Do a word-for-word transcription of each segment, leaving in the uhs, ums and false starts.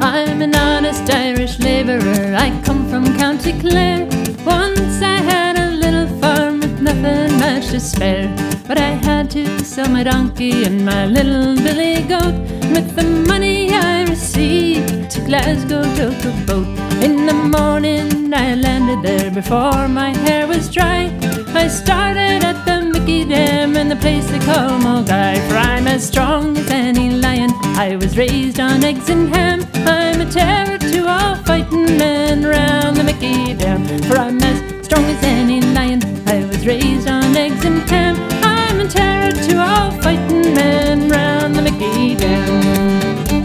I'm an honest Irish labourer, I come from County Clare. Once I had a little farm with nothing much to spare, but I had to sell my donkey and my little billy goat. With the money I received, to Glasgow took a boat. In the morning I landed there before my hair was dry. I started at the Mickey Dam in the place they call Mulgai. For I'm as strong as any lion, I was raised on eggs and ham. I'm a terror to all fighting men round the Mickey Dam. For I'm as strong as any lion, I was raised on eggs and ham. I'm a terror to all fighting men round the Mickey Dam.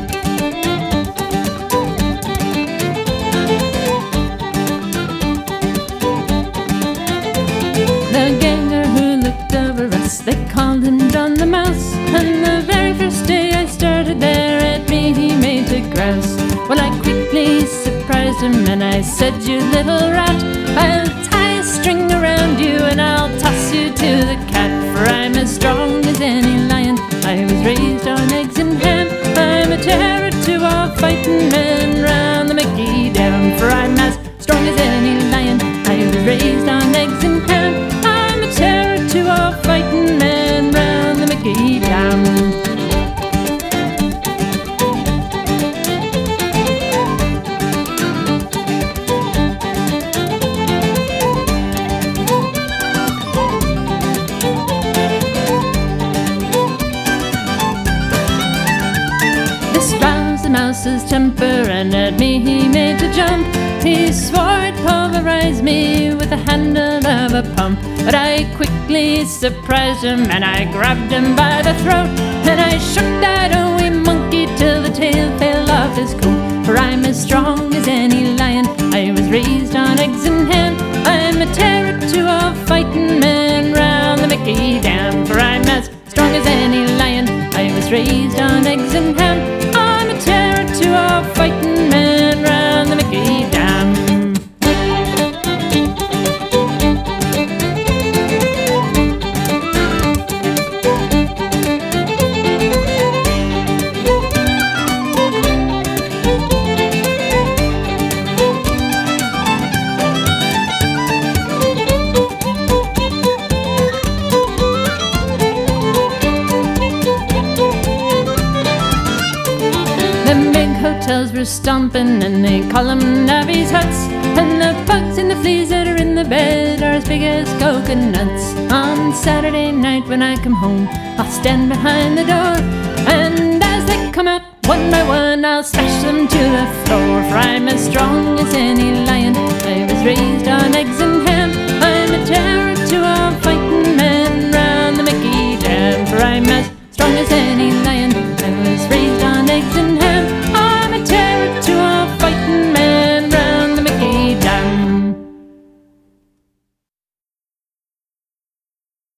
The ganger who looked over us, they called him John the Mouse. And the very first day I started there, at me he made to grouse. Well, I quickly surprised him and I said, "You little rat, I'll tie a string around you and I'll toss you to the cat." For I'm as strong as any lion, I was raised on eggs and ham. I'm a terror to all fighting men round the Mickey Dam. For I'm as strong as any lion, I was raised on eggs and ham. I'm a terror to all fighting men round the Mickey Dam. Mouse's temper, and at me he made to jump. He swore it pulverized me with the handle of a pump. But I quickly surprised him and I grabbed him by the throat, and I shook that old wee monkey till the tail fell off his coat. For I'm as strong as any lion, I was raised on eggs and ham. I'm a terror to all fighting men round the Mickey Dam. For I'm as strong as any lion, I was raised on eggs and ham. I'm a terror to all fighting men round the Mickey Dam. Hotels were stomping and they call them navvies' huts, and the bugs and the fleas that are in the bed are as big as coconuts. On Saturday night when I come home, I'll stand behind the door, and as they come out one by one, I'll smash them to the floor. For I'm as strong as any lion, I was raised on eggs